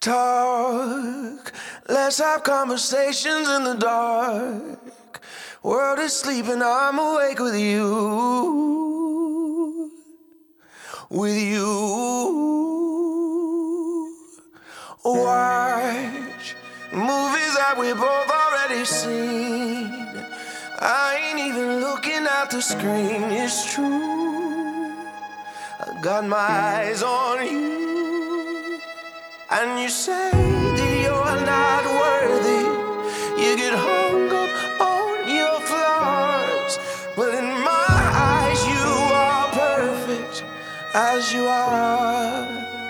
talk. Let's have conversations in the dark. World is sleeping, I'm awake with you. With you. Watch movies that we both already seen. I ain't even looking at the screen, it's true. I got my eyes on you. And you say that you're not worthy. You get hung up on your flaws, but in my eyes you are perfect as you are.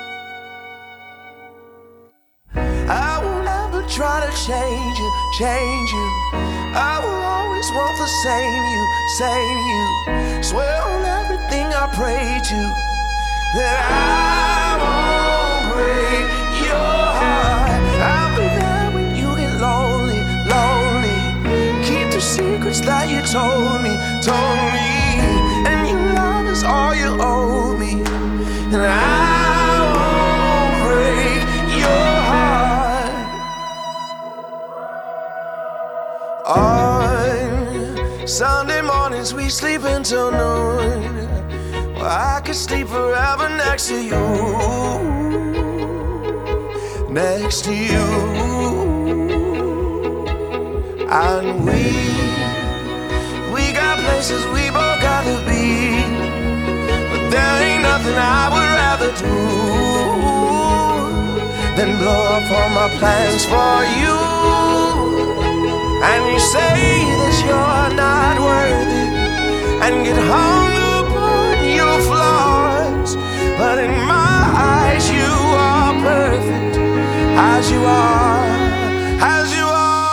I won't ever try to change you, change you. I will always want the same you, same you. Swear on everything I pray to that I won't break your heart. I'll be there when you get lonely, lonely. Keep the secrets that you told me. And your love is all you owe me. And I won't break your heart. On Sunday mornings we sleep until noon. Well, I could sleep forever next to you. Next to you. And we got places we both gotta be, but there ain't nothing I would rather do than blow up all my plans for you. And you say that you're not worthy and get hung up on your flaws, but in my eyes you are perfect as you are, as you are.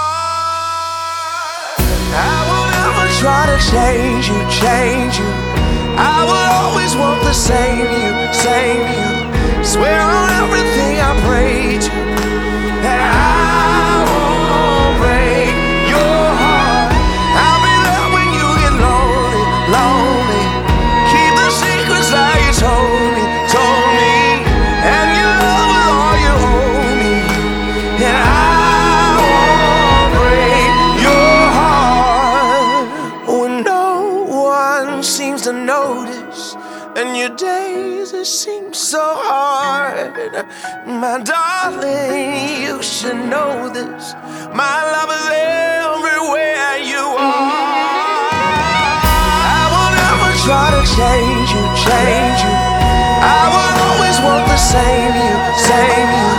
I will never try to change you, change you. I will always want the same you, same you. Swear on everything I pray to that I won't break your heart. I'll be there when you get lonely, lonely. Keep the secrets that you told me. And your love is all you owe me. And I won't break your heart. When no one seems to notice, and your days it seems so hard. My darling, you should know this. My love is everywhere you are. I will never try to change you, change you. I will always want the same you, same you.